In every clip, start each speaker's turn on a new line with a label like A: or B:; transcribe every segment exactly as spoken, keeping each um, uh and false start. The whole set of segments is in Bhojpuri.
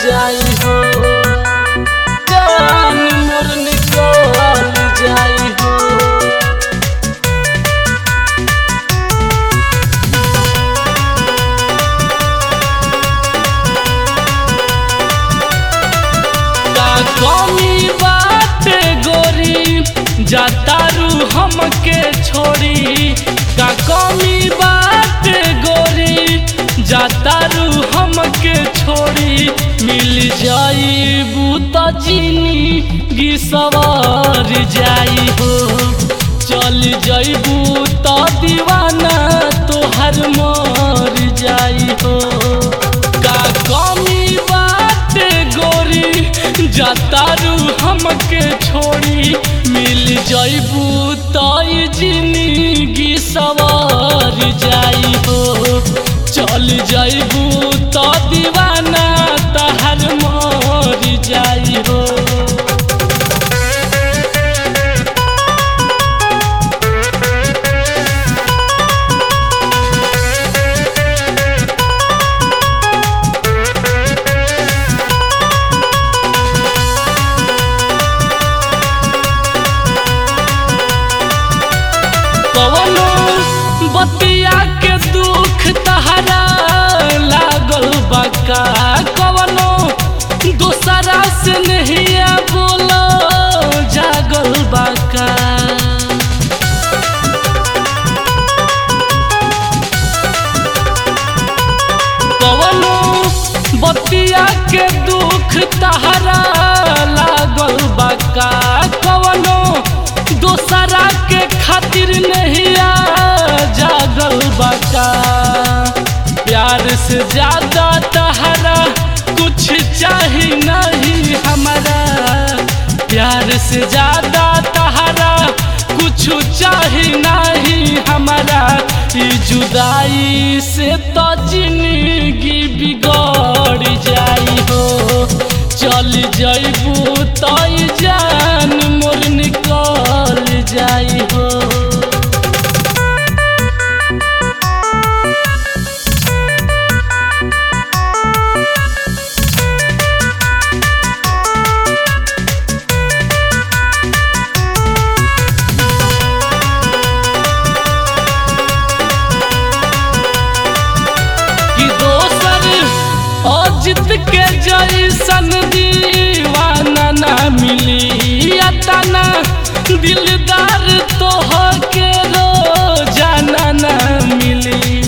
A: जाई हो, जान मोर निकल जाई हो। का कमी बात गोरी जातारू हमके छोड़ी, का कमी बात गोरी जातारू हमके छोड़ी। मिल जाई बूता जिंदगी सवार जाई हो, चल जाई बूता दीवाना तोहर मर जाई हो। का कमी बात गोरी जातारू हमके छोड़ी, मिल जाइबू ताई जिंदगी सवार जाई हो, चल जाइबू तो दीवाना तहर मर जाई हो। बतिया के दुख तहरा लागल बका, कवनो दूसरा से नहीं बोलो जागल बका। कवनो बतिया के दुख तहरा लागल बका, कवनो दूसरा के खातिर नहीं जागल बका। प्यार से ज्यादा तहरा कुछ चाही नहीं हमारा, प्यार से ज्यादा तहरा कुछ चाही नहीं हमारा। ई जुदाई से तो जिंदगी बिगड़ जाई हो, चल जाइबू तो जान मोर निकल जाई हो। जित के जैसन दीवाना ना मिली, अतना दिलदार तोहके रोजाना ना मिली।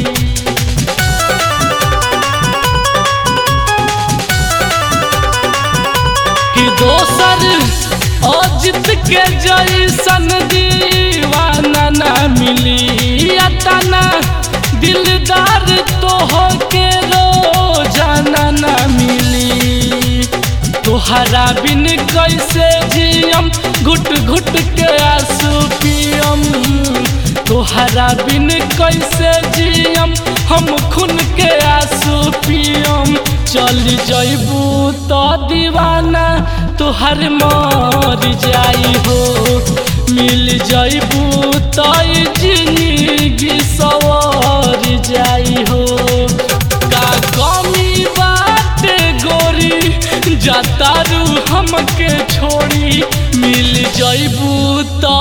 A: कि दोसर अजित के जैसन दीवाना ना मिली, अतना दिलदार तोहके रोजाना ना मिली। तोहरा बिन कैसे जियम घुट घुट के आंसू पियम, तोहरा बिन कैसे जियम हम खून के आंसू पियम। चल जाइबू तो दीवाना तोहर मर जाई हो, मिल जाइबू तो जिंदगी सवार जाई हो। का कमी बात गोरी जातारू हमके छोड़ी, मिल जाइबू तो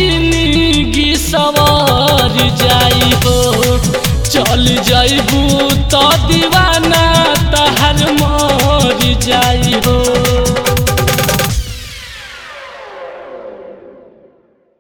A: जिंदगी सवार जाई हो, चल जाइबू